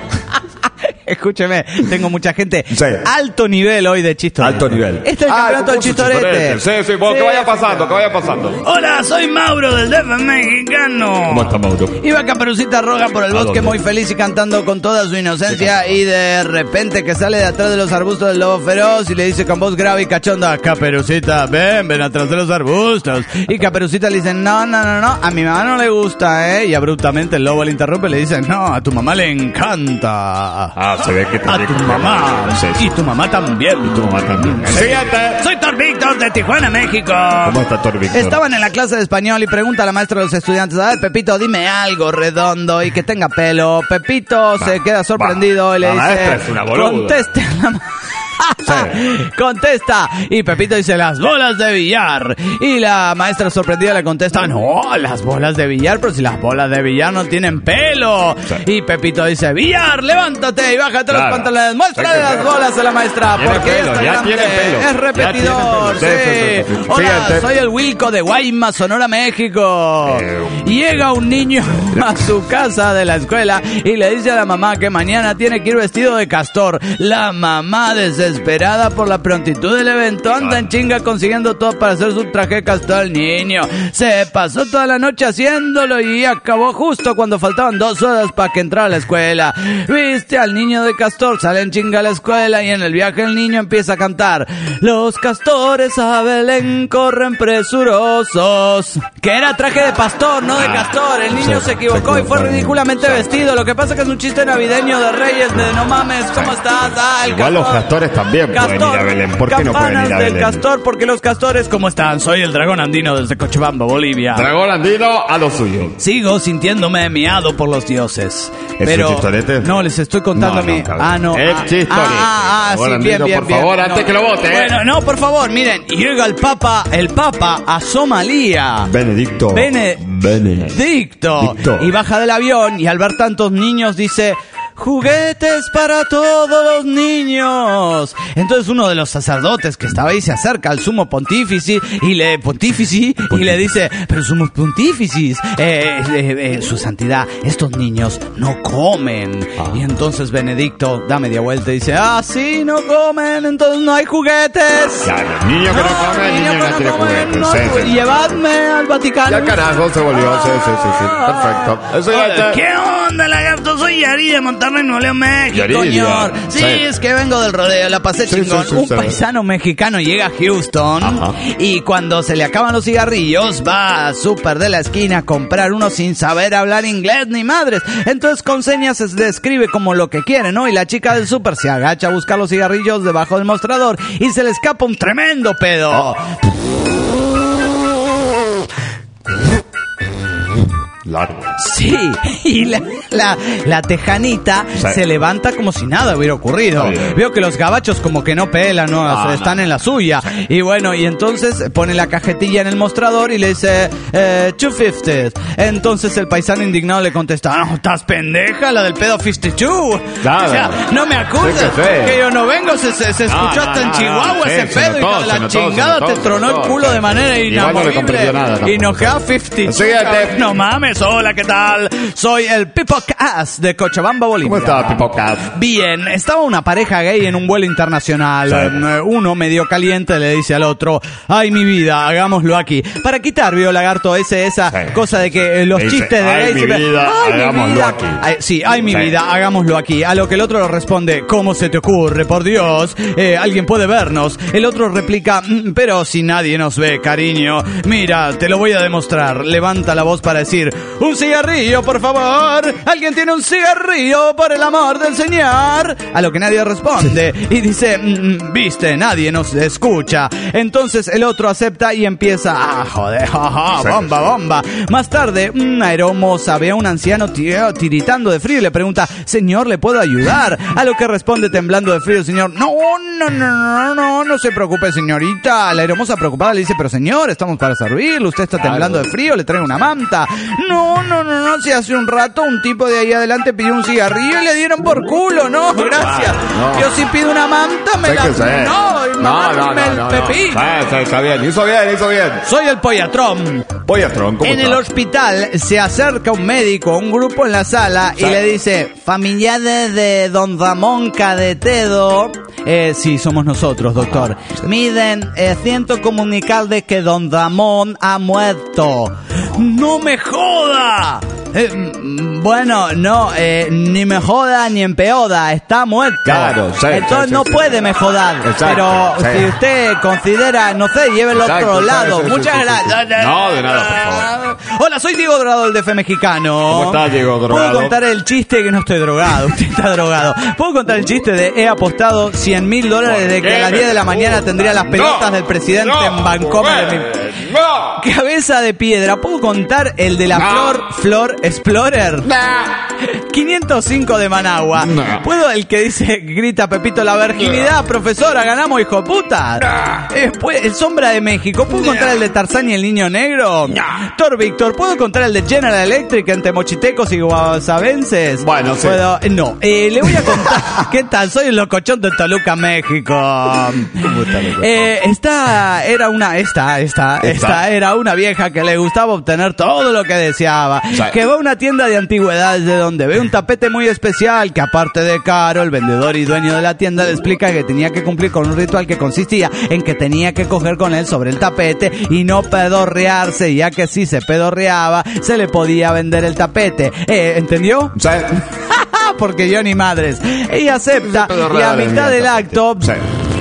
Escúcheme, tengo mucha gente. Sí. Alto nivel hoy de Chistorete. Alto nivel. Este es el Ah, campeonato del concurso Chistorete. Sí, sí, vos, que vaya pasando, que vaya pasando. Hola, soy Mauro del D F mexicano. ¿Cómo está, Mauro? Iba Caperucita Roja por el ¿A bosque dónde? muy feliz y cantando con toda su inocencia y de repente que sale de atrás de los arbustos del lobo feroz y le dice con voz grave y cachonda, Caperucita, ven, ven atrás de los arbustos. Y Caperucita le dice, no, no, no, no, a mi mamá no le gusta, ¿eh? Y abruptamente el lobo le interrumpe y le dice, no, a tu mamá le encanta. Ah, se ve que A tu mamá. Sí, sí. Y tu mamá también. Y tu mamá también. Siguiente. Soy Thor Víctor de Tijuana, México. ¿Cómo está, Thor Víctor? Estaban en la clase de español y pregunta a la maestra de los estudiantes, a ver, Pepito, dime algo redondo y que tenga pelo. Pepito se queda sorprendido y le la dice, maestra es una boluda. conteste a la ma- Contesta. Y Pepito dice, las bolas de billar. Y la maestra sorprendida le contesta, no, las bolas de billar, pero si las bolas de billar no tienen pelo. Sí. Y Pepito dice, billar, levántate y bájate los Claro. pantalones. Muéstrale Sí, que- las bolas a la maestra, Tiene porque pelo, esta ya grande tiene pelo. es Ya repetidor. tiene pelo. Sí, sí, Sí. sí, sí, sí. Hola, Siguiente. soy el Wilco de Guaymas, Sonora, México. Eh, Llega un niño a su casa de la escuela y le dice a la mamá que mañana tiene que ir vestido de castor. La mamá, desesperada por la prontitud del evento, anda en chinga consiguiendo todo para hacer su traje de castor al niño. Se pasó toda la noche haciéndolo y acabó justo cuando faltaban dos horas para que entrara a la escuela. Viste al niño de castor, sale en chinga a la escuela y en el viaje el niño empieza a cantar. Los castores a Belén corren presurosos. Que era traje de pastor, no de castor. El niño sí, se equivocó se y fue equivocó. ridículamente Sí. vestido. Lo que pasa es que es un chiste navideño de Reyes, de no mames, ¿cómo estás? Ah, el Igual los castor. castores también pueden ir a Belén. ¿Por qué no pueden Campanas ir a del Belén? castor, porque los castores, ¿cómo están? Soy el dragón andino desde Cochabamba, Bolivia. Dragón andino a lo suyo. Sigo sintiéndome miado por los dioses. ¿Es pero un chistorete? no, les estoy contando No, a mí. no, cabrón. ah, no. Es ah, chistorete. Ah, ah, ah, Dragón sí, bien, andino, bien, por bien. favor, antes que lo vote, ¿eh? Bueno, no, por favor, miren, llega el Papa, el Papa a Somalia. Benedicto. Bene- Benedicto. Dicto. Dicto. Y baja del avión y al ver tantos niños dice, juguetes para todos los niños. Entonces uno de los sacerdotes que estaba ahí se acerca al sumo pontífice y le pontífice y le dice, pero sumo pontíficis, eh, eh, eh, su santidad, estos niños no comen. Ah. Y entonces Benedicto da media vuelta y dice, ah, sí, no comen, entonces no hay juguetes. Claro, niño que no, no come, niño, niño que no tiene juguetes. No, sí, sí. Llevadme al Vaticano. Ya carajo se volvió, sí, sí, sí, sí. Perfecto. Eso ya está. ¿Qué onda, lagarto? Soy Yari de Monterrey, Nuevo León, México, señor. Sí, sí, es que vengo del rodeo, la pasé sí, chingón. Sí, sí, Un sí, paisano sí. mexicano llega a Houston. Ajá. Y cuando se le acaban los cigarrillos va a súper de la esquina a comprar uno sin saber hablar inglés ni madres. Entonces con señas se describe como lo que quiere, ¿no? Y la chica del súper se agacha a buscar los cigarrillos debajo del mostrador y se le escapa un tremendo pedo. Oh. Largo. Sí, y la, la, la tejanita sí. se levanta como si nada hubiera ocurrido. Sí. Veo que los gabachos como que no pelan, no, ah, están no. en la suya. Sí. Y bueno, y entonces pone la cajetilla en el mostrador y le dice, eh, two fifties. Entonces el paisano indignado le contesta, no, estás pendeja, la del pedo cincuenta y dos. Claro. O sea, no me acuses sí, que, que yo no vengo, se, se, se escuchó no, hasta no, en Chihuahua no, ese sí, pedo y notó, la notó, chingada notó, te tronó notó, el culo sí. de manera inamovible. No y nos queda cincuenta y dos. No mames. Hola, ¿qué tal? Soy el Pipo Cast de Cochabamba, Bolivia. ¿Cómo está, Pipo Cast? Bien, estaba una pareja gay en un vuelo internacional. Sí. Uno medio caliente le dice al otro, ay, mi vida, hagámoslo aquí. Para quitar, vio, lagarto, ese, esa sí. cosa de que los dice, chistes de ay, gays... Mi vida, ay, hagámoslo mi vida, aquí. Ay, sí, ay, mi sí. vida, hagámoslo aquí. A lo que el otro le responde, ¿cómo se te ocurre? Por Dios, eh, alguien puede vernos. El otro replica, pero si nadie nos ve, cariño. Mira, te lo voy a demostrar. Levanta la voz para decir... ¡Un cigarrillo, por favor! ¿Alguien tiene un cigarrillo, por el amor del Señor? A lo que nadie responde. Y dice, mm, viste, nadie nos escucha. Entonces el otro acepta y empieza, ah, joder, jaja, bomba, bomba. Más tarde, una aeromoza ve a un anciano tío, tiritando de frío y le pregunta, señor, ¿le puedo ayudar? A lo que responde temblando de frío el señor, no, no, no, no, no, no se preocupe, señorita. La aeromoza preocupada le dice, pero señor, estamos para servirle. Usted está temblando de frío, le traigo una manta. No, No, no, no, si hace un rato un tipo de ahí adelante pidió un cigarrillo y le dieron por culo, no, gracias. No. Yo si pido una manta me sé la... No, no, no, no, el no, pepí. No. Sí, sí, está bien, hizo bien, hizo bien. Soy el Pollatrón. Pollatrón, ¿cómo En está? el hospital se acerca un médico, un grupo en la sala sí. y le dice, familiares de don Ramón Cadetedo, eh, sí, somos nosotros, doctor. Sí. Miden, eh, siento comunicarles que don Ramón ha muerto. ¡No me joda! Eh, bueno, no, eh, ni me joda ni empeoda, está muerto. Claro, sí, entonces sí, no sí, puede sí. me jodar. Exacto, pero sí. si usted considera, no sé, llévelo a otro lado. Sí, sí, Muchas sí, gracias. Sí, sí. No, de nada, por favor. Hola, soy Diego Drogado, el D F mexicano. ¿Cómo estás, Diego Drogado? ¿Puedo contar el chiste que no estoy drogado? Usted está drogado. ¿Puedo contar el chiste de he apostado cien mil dólares de que a las diez de la mañana tendría las pelotas no, del presidente no, en Bangkok? No. Cabeza de piedra. ¿Puedo contar el de la no. flor, flor Explorer? No. quinientos cinco de Managua. No. ¿Puedo el que dice, grita Pepito, la virginidad, no. profesora, ganamos, hijo de puta? No. Después, el Sombra de México. ¿Puedo no. contar el de Tarzán y el niño negro? No. Thor Víctor. ¿Puedo contar el de General Electric entre mochitecos y guasabenses? Bueno, sí. ¿Puedo? No. Eh, le voy a contar. ¿Qué tal? Soy el locochón de Toluca, México. ¿Cómo está, eh, esta era una, esta, esta, esta, esta era una vieja que le gustaba obtener todo lo que deseaba. Sí. Que va a una tienda de antigüedades de donde ve un tapete muy especial que, aparte de caro, el vendedor y dueño de la tienda le explica que tenía que cumplir con un ritual que consistía en que tenía que coger con él sobre el tapete y no pedorrearse, ya que si se pedorreaba se le podía vender el tapete. Eh, ¿Entendió? Sí. Porque yo ni madres. Ella acepta y a mitad del acto... Sí.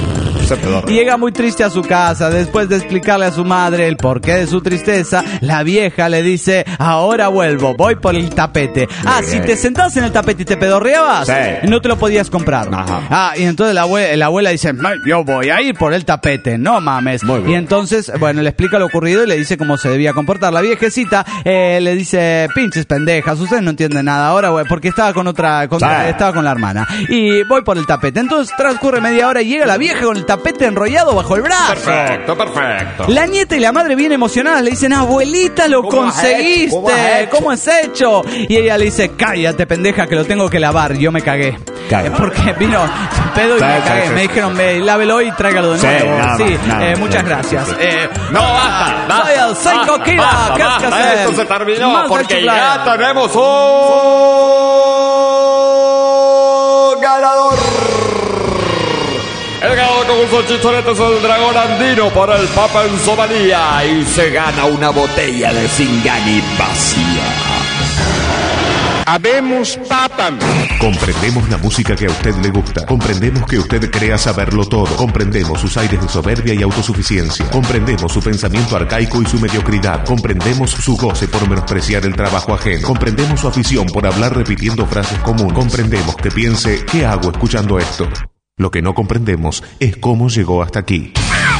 Llega muy triste a su casa. Después de explicarle a su madre el porqué de su tristeza, la vieja le dice, ahora vuelvo, voy por el tapete. Ah, si te sentabas en el tapete y te pedorreabas, sí. no te lo podías comprar. Ajá. Ah, y entonces la abuela, la abuela dice, yo voy a ir por el tapete, no mames. Y entonces, bueno, le explica lo ocurrido y le dice cómo se debía comportar. La viejecita eh, le dice, pinches pendejas, ustedes no entienden nada ahora, güey, porque estaba con otra, con, sí. estaba con la hermana. Y voy por el tapete. Entonces transcurre media hora y llega la vieja con el tapete tapete enrollado bajo el brazo. Perfecto, perfecto. La nieta y la madre bien emocionadas le dicen, abuelita, lo ¿Cómo conseguiste. ¿Cómo has hecho? ¿Cómo has hecho? Y ella le dice, cállate, pendeja, que lo tengo que lavar. Yo me cagué. Cague. Porque vino pedo y Sí, me sí, cagué. sí, me sí. dijeron, ve, lávelo y tráigalo de Sí, nuevo. nada Sí, más, nada eh, más. muchas gracias. Eh, No, basta, basta. Soy el Psycho basta, Kira. basta, ¿Qué es que basta, hacer? Esto se terminó Más porque del ya chiflado. tenemos un ganador. El ganador concurso Chichoretes es el dragón andino para el Papa en Somalia y se gana una botella de Singani vacía. Habemos papa. Comprendemos la música que a usted le gusta. Comprendemos que usted crea saberlo todo. Comprendemos sus aires de soberbia y autosuficiencia. Comprendemos su pensamiento arcaico y su mediocridad. Comprendemos su goce por menospreciar el trabajo ajeno. Comprendemos su afición por hablar repitiendo frases comunes. Comprendemos que piense, ¿qué hago escuchando esto? Lo que no comprendemos es cómo llegó hasta aquí.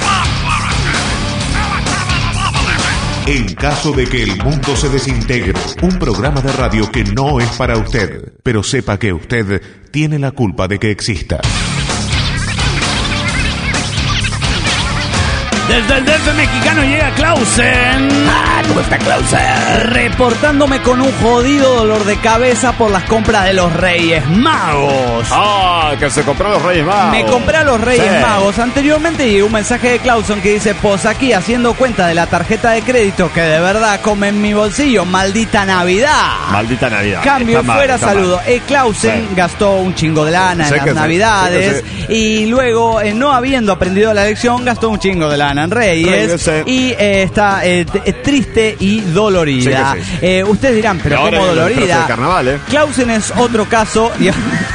En caso de que el mundo se desintegre, un programa de radio que no es para usted, pero sepa que usted tiene la culpa de que exista. Desde el D F mexicano llega Clausen. Ah, ¿cómo está Clausen? Reportándome con un jodido dolor de cabeza por las compras de los Reyes Magos. Ah, que se compró los Reyes Magos. Me compré a los Reyes Sí. Magos. Anteriormente llegó un mensaje de Clausen que dice, pues aquí haciendo cuenta de la tarjeta de crédito que de verdad come en mi bolsillo. Maldita Navidad. Maldita Navidad. Cambio Está mal, fuera, está saludo. mal. Eh, Clausen Sí. gastó un chingo de lana Sé en las que sí, Navidades sé que y luego, eh, no habiendo aprendido la lección, gastó un chingo de lana en Reyes, Reyes, sí. y eh, está eh, t- triste y dolorida. Sí que sí, sí. Eh, ustedes dirán, pero Y ahora ¿cómo viene el dolorida? trozo de carnaval, ¿eh? Clausen es otro caso. y-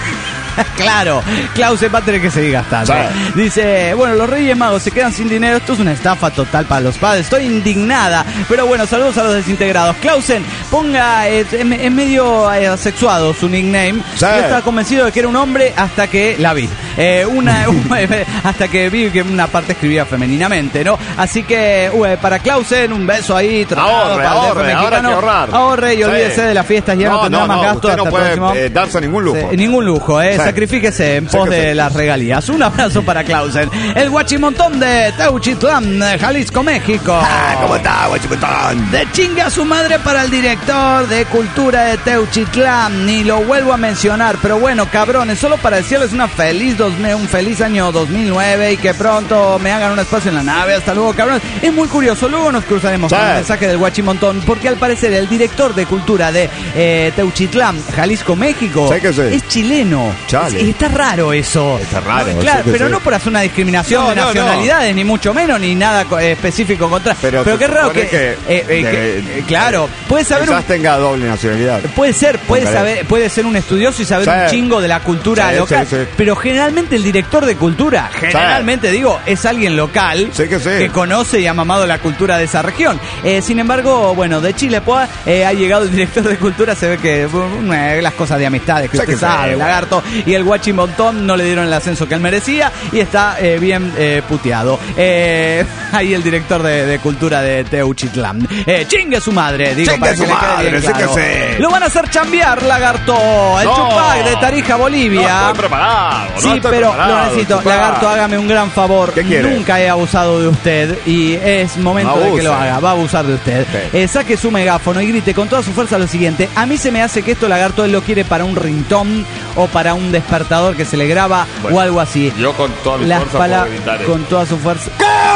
Claro, Clausen va a tener que seguir gastando. Sí. Dice, bueno, los Reyes Magos se quedan sin dinero. Esto es una estafa total para los padres. Estoy indignada. Pero bueno, saludos a los desintegrados. Clausen, ponga, eh, es, es medio eh, asexuado su nickname. Sí. Yo estaba convencido de que era un hombre hasta que la vi. Eh, una, hasta que vi que una parte escribía femeninamente, ¿no? Así que, uh, para Clausen, un beso ahí. tronado Ahorre, para el D F ahorre, ahora hay mexicano. que ahorrar. Ahorre y Sí. olvídese de las fiestas. Ya no, No, tendrá no, más no, gastos usted no hasta puede, el próximo. eh, darse ningún lujo. Sí, ningún lujo, ¿eh? Sí. Sacrifíquese en Sí pos que de sí. las regalías. Un abrazo para Clausen. El guachimontón de Teuchitlán, Jalisco, México. Ah, ¿cómo está, guachipetón? De chinga su madre para el director de Cultura de Teuchitlán. Ni lo vuelvo a mencionar, pero bueno, cabrones, solo para decirles una feliz dos, un feliz año dos mil nueve y que pronto me hagan un espacio en la nave. Hasta luego, cabrones. Es muy curioso, luego nos cruzaremos Sí. con el mensaje del guachimontón, porque al parecer el director de Cultura de eh, Teuchitlán, Jalisco, México, Sí que sí. es chileno. Chale. Es- está raro eso. Está raro, No, claro, sí que pero sí. no por hacer una discriminación No, de no, no. nacionalidades, ni mucho menos, ni nada co- eh, específico contra. Pero Pero se qué raro que, supone que- eh, eh, que- de- eh, claro, puede saber un, Quizás tenga doble nacionalidad. puede ser, puede Ojalá. saber, puede ser un estudioso y saber Sí. un chingo de la cultura Sí, local, sí, sí. pero generalmente el director de cultura, generalmente digo, es alguien local Sí que sí. conoce y ha mamado la cultura de esa región. Eh, sin embargo, bueno, de Chile pues, eh, ha llegado el director de cultura, se ve que uh, eh, las cosas de amistades que Sí usted que sí, sabe, bueno. lagarto, y el guachimontón no le dieron el ascenso que él merecía y está eh, bien eh, puteado. Eh, ahí el director de, de cultura de Teuchitlán. Eh, chingue su madre, digo, Chingue para su que le quede madre, bien sí que claro. sí. Lo van a hacer chambear, lagarto. El No. Chupac de Tarija, Bolivia. No estoy preparado. no Sí, estoy pero preparado, lo necesito. Chupac. Lagarto, hágame un gran favor. ¿Qué quiere? Nunca he abusado de usted y es momento No de que lo abuse. haga. Va a abusar de usted. Sí. Eh, saque su megáfono y grite con toda su fuerza lo siguiente. A mí se me hace que esto, Lagarto, él lo quiere para un ringtone o para un despertador que se le graba Bueno, o algo así. Yo con toda mi Las fuerza pala- puedo gritar eso. con toda su fuerza.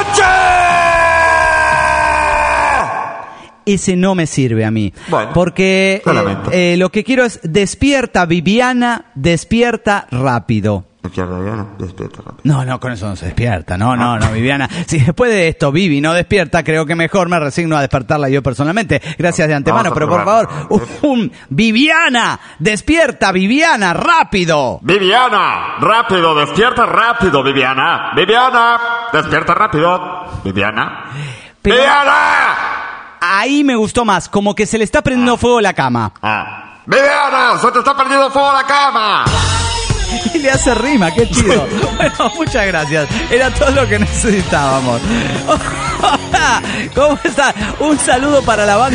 Ese no me sirve a mí. Bueno, porque lo eh, lamento. eh, lo que quiero es despierta, Viviana, despierta rápido. No, no, con eso no se despierta. No, no, no, Viviana. Si después de esto Vivi no despierta, creo que mejor me resigno a despertarla yo personalmente. Gracias de antemano, Vamos a pero por probar. favor, un Viviana, despierta, Viviana, rápido. Viviana, rápido, despierta rápido, Viviana. Viviana, despierta rápido. Viviana. Pero Viviana. ahí me gustó más, como que se le está prendiendo fuego la cama. Ah. Viviana, se te está perdiendo fuego la cama. Y le hace rima, qué chido. Bueno, muchas gracias. Era todo lo que necesitábamos. Hola, ¿cómo está? Un saludo para la banda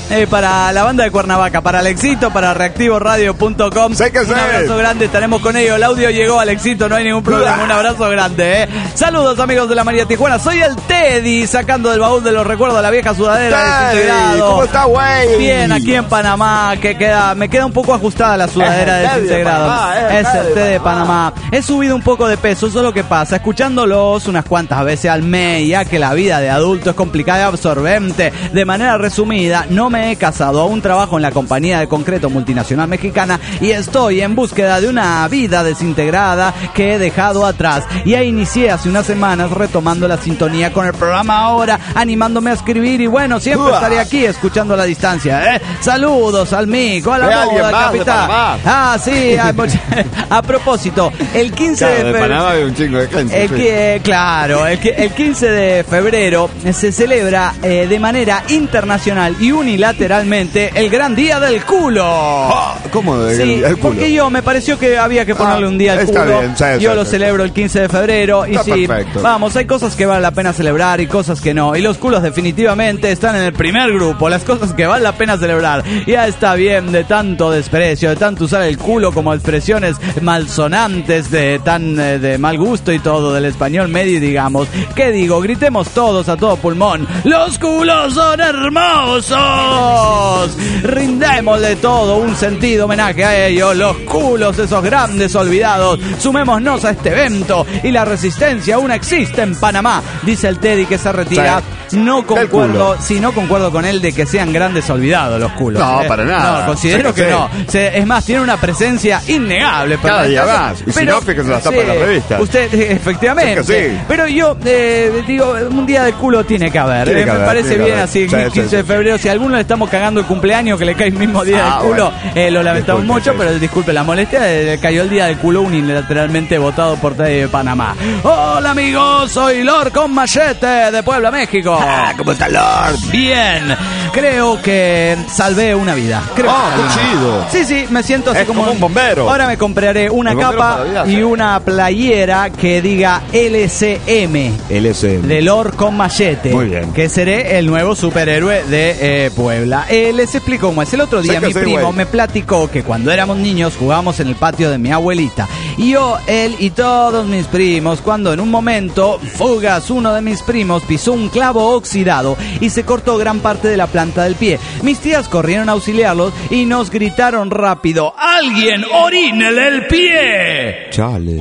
eh, para la banda de Cuernavaca, para Alexito, para reactivo radio punto com. Sé que un sé. abrazo grande, estaremos con ellos. El audio llegó, Alexito, no hay ningún problema. Un abrazo grande, ¿eh? Saludos, amigos de la María Tijuana. Soy el Teddy, sacando del baúl de los recuerdos la vieja sudadera Teddy, Desintegrado. ¿cómo está, güey? Bien, aquí en Panamá, que queda, me queda un poco ajustada la sudadera de Desintegrado. De es el té de Panamá. He subido un poco de peso, eso es lo que pasa. Escuchándolos unas cuantas veces al mes, ya que la vida de adulto es complicada y absorbente. De manera resumida, no me he casado, aún trabajo en la compañía de concreto multinacional mexicana y estoy en búsqueda de una vida desintegrada que he dejado atrás. Ya inicié hace unas semanas retomando la sintonía con el programa ahora, animándome a escribir y bueno, siempre Uah. estaré aquí escuchando a la distancia, ¿eh? Saludos al mico, a la ¿Ve moda, alguien al más de capitán. Panamá? Ah, sí, a, a propósito, el quince Claro, de de febrero. Panamá hay un chingo de gente. El sí. que, claro, el, que, el quince de febrero se celebra eh, de manera internacional y unilateralmente el Gran Día del Culo. Ah, ¿Cómo de Sí, el culo? porque yo me pareció que había que ponerle Ah, un día al está culo. bien, sí, yo sí, lo sí, celebro el quince de febrero y Está sí, perfecto. vamos, hay cosas que vale la pena celebrar y cosas que no. Y los culos definitivamente están en el primer grupo, las cosas que vale la pena celebrar. Ya está bien de tanto desprecio, de tanto usar el culo como expresiones malsonantes de tan eh, de mal gusto y todo del español medio, digamos. ¿Qué digo? Gritemos todos a todo pulmón. ¡Los culos son hermosos! Rindémosle todo un sentido homenaje a ellos, los culos, esos grandes olvidados. Sumémonos a este evento y la resistencia aún existe en Panamá, dice el Teddy que se retira. Sí. No concuerdo, culo. sí, no concuerdo con él de que sean grandes olvidados los culos. No, ¿eh? para nada. No, considero Sí que que sí. no. Se- es más, tiene una presencia innegable. Cada para día esta- más. Y si no, fíjense en las tapas de las revistas. Usted, eh, efectivamente. Sí que sí. Pero yo eh, digo, un día de culo tiene que haber. Tiene eh, que me haber, parece tiene que bien haber. así, Sí, el sí, quince sí. de febrero. Si a alguno le estamos cagando el cumpleaños que le cae el mismo día Ah, del culo, bueno. eh, lo lamentamos Disculpe, mucho, sí. pero disculpe la molestia, eh, le cayó el día del culo unilateralmente votado por Teddy de Panamá. Hola amigos, soy Lord con Machete de Puebla, México. Ah, ¿cómo está Lord? Bien, creo que salvé una vida. Creo Oh, que salvé qué una chido. vida. Sí, sí, me siento así Es como, como un bombero. Ahora me compraré una El bombero capa para la vida, y sí. una playera que diga L C M. L S M. De Lord con Machete. Muy bien. Que seré el nuevo superhéroe de eh, Puebla. Eh, les explico cómo es. El otro día Sé que mi sí, primo güey. me platicó que cuando éramos niños jugábamos en el patio de mi abuelita. Y yo, él y todos mis primos, cuando en un momento, fugas, uno de mis primos pisó un clavo oxidado y se cortó gran parte de la planta del pie. Mis tías corrieron a auxiliarlos y nos gritaron rápido: ¡alguien orínele el pie! Chale.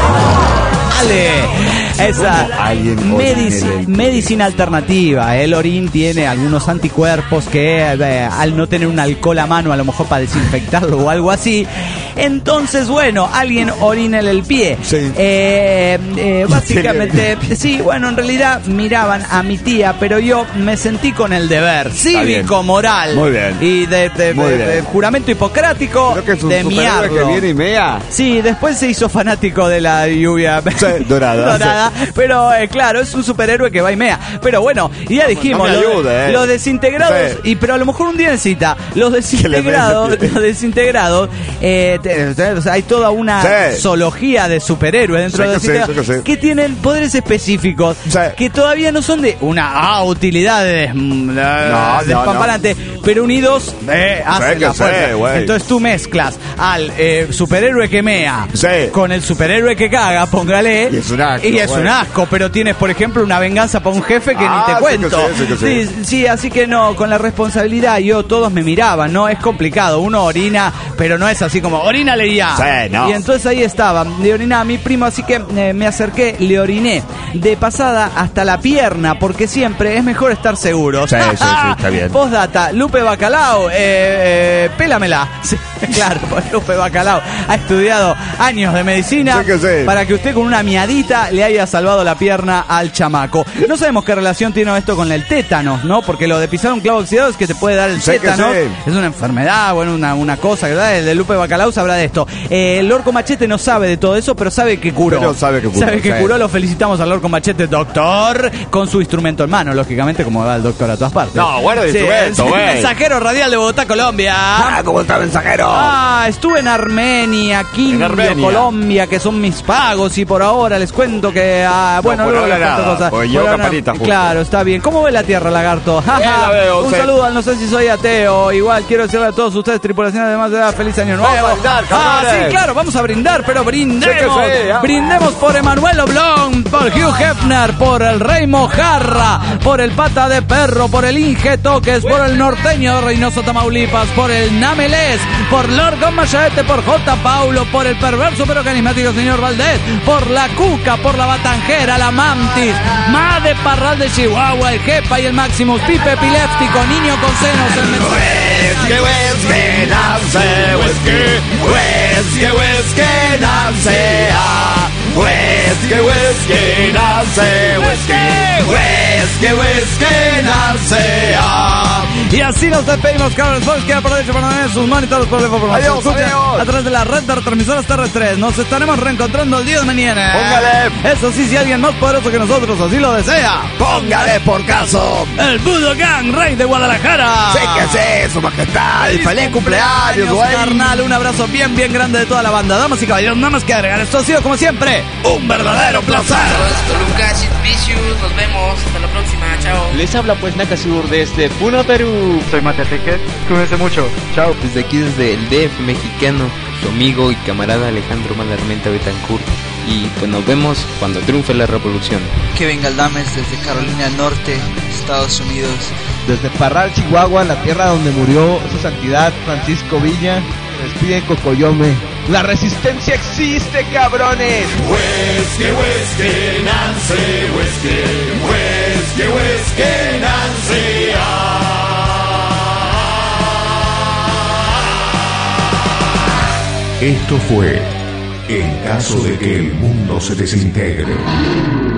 Dale. Esa ¿Cómo alguien medici- orine el pie? medicina alternativa. El orín tiene algunos anticuerpos que eh, al no tener un alcohol a mano, a lo mejor para desinfectarlo o algo así. Entonces, bueno, alguien orina el pie. Sí. Eh, eh, básicamente, sí, bueno, en realidad miraban a mi tía, pero yo me sentí con el deber cívico, bien. moral Muy bien. y de, de- Muy de- bien. de juramento hipocrático Creo que es un de superhéroe que miarlo. viene y mea. Sí, después se hizo fanático de la lluvia dorada. dorada, pero eh, claro, es un superhéroe que va y mea. Pero bueno, y ya dijimos, no me lo- ayude, eh. los desintegrados, Sí. y pero a lo mejor un día necesita, los le desintegrados, den- los desintegrados, eh, te- te- o sea, hay toda una Sí. zoología de superhéroes dentro Sí de los que sí, desintegrados sí que sí. que tienen poderes específicos Sí. que todavía no son de una ah, utilidad de, mm, no, despampanante, pero unidos eh, hacen que la sí, fuerza. güey. Entonces tú mezclas al eh, superhéroe que mea Sí. con el superhéroe que caga, póngale. Y es un asco, Y es güey. un asco, pero tienes, por ejemplo, una venganza para un jefe que Ah, ni te sí que cuento. sí, sí que sí. Sí, sí, así que no, con la responsabilidad yo, todos me miraban, ¿no? Es complicado, uno orina, pero no es así como, orínale ya. Sí, no. Y entonces ahí estaba, le orinaba a mi primo, así que eh, me acerqué, le oriné de pasada hasta la pierna, porque siempre es mejor estar seguro. Sí, sí, sí, está bien. Postdata, Lupe Bacalao, eh, eh, pélamela. Sí, claro, pues Lupe Bacalao ha estudiado años de medicina Sí que sí. para que usted con una miadita le haya salvado la pierna al chamaco. No sabemos qué relación tiene esto con el tétano, ¿no? Porque lo de pisar un clavo oxidado es que te puede dar el Sí que tétano. sí. Es una enfermedad, bueno, una, una cosa, ¿verdad? El de Lupe Bacalao sabrá de esto. Eh, el Lorco Machete no sabe de todo eso, pero sabe que curó. Pero sabe que curó, Sabe que sí. curó, lo felicitamos al Lorco Machete, doctor, con su instrumento en mano, lógicamente, como va el doctor a todas partes. No, guarda el Sí, instrumento, sí, güey. Mensajero radial de Bogotá, Colombia. Ah, ¿cómo está, mensajero? Ah, estuve en Armenia, Quindío, Armenia. Colombia, que son mis pagos, y por ahora les cuento que, ah, bueno, no, luego les cuento cosas. Pues yo campanita, justo. Claro, está bien. ¿Cómo ve la Tierra, lagarto? la veo, Un sí. saludo al no sé si soy ateo. Igual quiero decirle a todos ustedes, tripulaciones de más de edad, feliz año nuevo. Vamos a brindar, ah, cabrones. sí, claro, vamos a brindar, pero brindemos. Sí que sí, ah. Brindemos por Emanuel Oblong, por Hugh Hefner, por el Rey Mojarra, por el Pata de Perro, por el Inge Toques, por el Norteño de Reynoso, Tamaulipas, por el Namelés, por Lord Gomachaete, por J. Paulo, por el perverso pero carismático señor Valdés, por la Cuca, por la Batanjera, la Mantis, Ma de Parral de Chihuahua, el Jepa y el Maximus, Pipe Epiléptico, Niño con senos, el Whisky, whisky, nace, whisky, whisky, whisky, nace, ah. Whisky, whisky, nace, whisky, whisky, whisky, nace, ah. Y así nos despedimos, Carlos Fox, que aprovecho para poner sus monitores por el favor. Adiós, adiós. A través de la red de retransmisoras terrestres. Nos estaremos reencontrando el día de mañana. Póngale. Eso sí, si alguien más poderoso que nosotros así lo desea. Póngale por caso. El Budokan, rey de Guadalajara. Sí que sí, su majestad. Y feliz cumpleaños, güey. Carnal, un abrazo bien, bien grande de toda la banda. Damas y caballeros, nada más que agregar. Esto ha sido, como siempre, un verdadero placer. Lucas Vicious, nos vemos. Hasta la próxima. Chao. Les habla pues Nakasur desde Puno, Perú. Soy Mateteque. Cuídense mucho. Chao. Desde aquí, desde el D F mexicano, su amigo y camarada Alejandro Malarmenta Betancourt. Y pues nos vemos cuando triunfe la revolución. Kevin Galdames desde Carolina del Norte, Estados Unidos. Desde Parral, Chihuahua, la tierra donde murió su santidad Francisco Villa. Despide Cocoyome. La resistencia existe, cabrones. Whisky, whisky, Nancy, whisky, whisky, whisky, Nancy, ah. Esto fue En caso de que el mundo se desintegre.